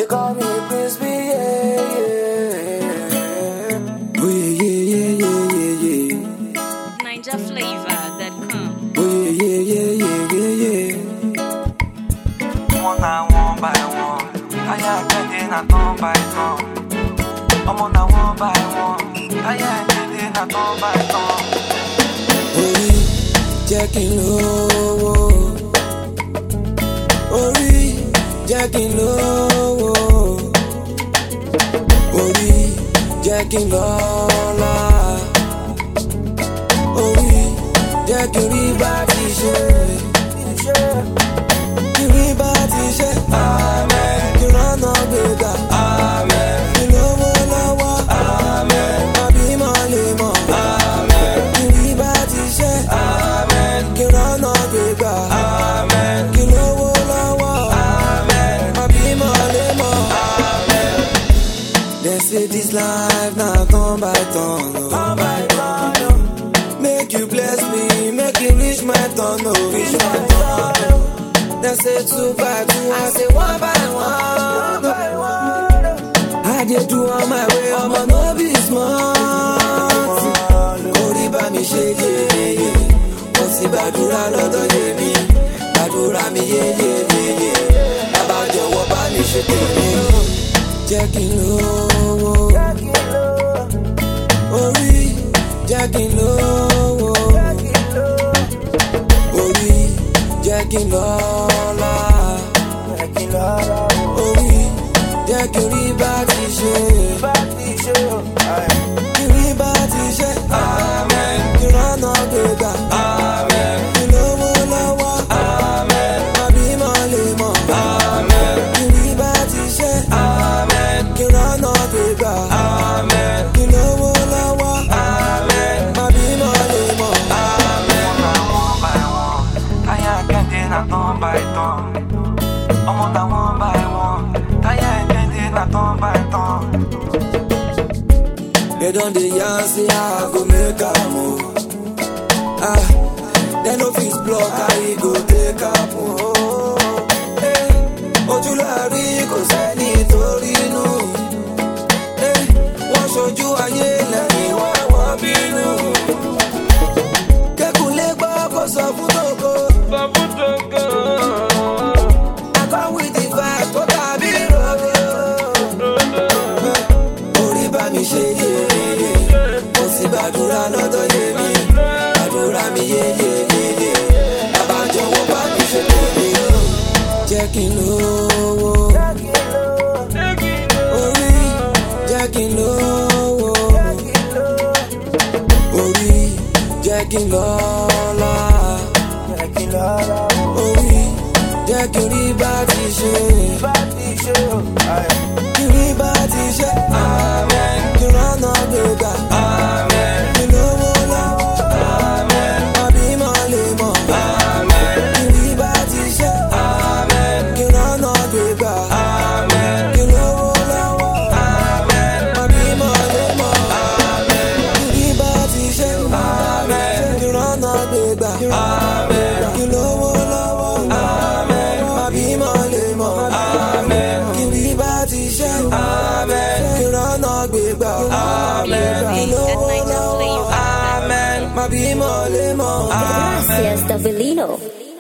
They call me Prince B, yeah, yeah. Oh yeah, yeah, yeah, yeah, yeah, yeah. NigerFlavor.com. Oh yeah, yeah, yeah, yeah, yeah. One by one. I am getting a turn by turn. I'm on a one by one. I am getting a turn by turn. Orí jẹ́ kí n lówó. Orí jẹ́ kí n lówó. Orí jẹ́ kí n lọ́lá. Orí jẹ́ kí n rí bá ti ṣe. Kí n rí bá ti ṣe. Amen. Kí n rọ́nà gbéga. Amen. Kí n lówó lọ́wọ́. Amen. Àbí mọ̀ lè mọ̀. Amen. Kí n rí bá ti ṣe. Amen. Kí n rọ́nà gbéga. Amen. Kí n lówó lọ́wọ́. Amen. Àbí mọ̀ lè mọ̀. Amen. They say this life na turn by turn. Turn by turn. Make you bless me, make you reach my turn. Reach my turn. They say 2 by 2, I say 1 by 1. I just do on my way, I'ma no be smart. Orí bá mi ṣe yeye, mo sì gbàdúrà lọ́dọ̀ yèmí. Gbàdúrà mi yeyeyeye, bàbá jọ̀wọ́ bá mi ṣe tèmi. Jẹ́ kí n lówó. Orí jẹ́ kí n lówó. Orí jẹ́ kí n lọ́lá. Orí jẹ́ kí n rí bá ti ṣe. Kí n rí bá ti ṣe. Amen. Kí n rọ́nà gbéga. Amen. Kí n lówó lọ́wọ́. Amen. Àbí mọ̀ lè mọ̀. Amen. Kí n rí bá ti ṣe. Amen. Kí n rọ́nà gbéga. Amen. Kí n lówó lọ́wọ́. Amen. Àbí mọ̀ lè mọ̀. Amen. One by one. I am getting a turn by turn. I'm on a one by one. I am getting a turn by turn. They don dey yarn say I go make am o. Dem no fit block how e go take am o. Ojúlárí kò sẹ́ni torí inú. Wọ́n ṣojú ayé lẹ́yìn wọ́n bínú. Kẹ́kùn lè gbọ́ kó sọ fún tòkó. I come with the vibe tó tàbí rògbò. Orí bá mi ṣe yeye, mo sì gbàdúrà lọ́dọ̀ yèmí. Gbàdúrà mi yeyeyeye, bàbá jọ̀wọ́ bá mi ṣe tèmi. Jẹ́ kí n lówó. Orí jẹ́ kí n lówó. Orí jẹ́ kí n lọ́lá. Orí jẹ́ kí n rí bá ti ṣe. Kí n rí bá ti ṣe. Amen. Kí n rọ́nà gbéga. Amen. Kí n lówó lọ́wọ́. Amen. Àbí mọ̀ lè mọ̀. Amen. Kí n rí bá ti ṣe. Amen. Kí n rọ́nà gbéga. Amen. Kí n lówó lọ́wọ́. Amen. Àbí mọ̀ lè mọ̀. Amen. Kí n rí bá ti ṣe. Amen. Kí n rọ́nà gbéga. Amen. Kí n lówó lọ́wọ́. Amen. Àbí mọ̀ lè mọ̀. Amen. Kí n rí bá ti ṣe. Amen. Kí n rọ́nà gbéga. Amen. Kí n lówó lọ́wọ́. Amen. Àbí mọ̀ lè mọ̀. Gracias, Davilino.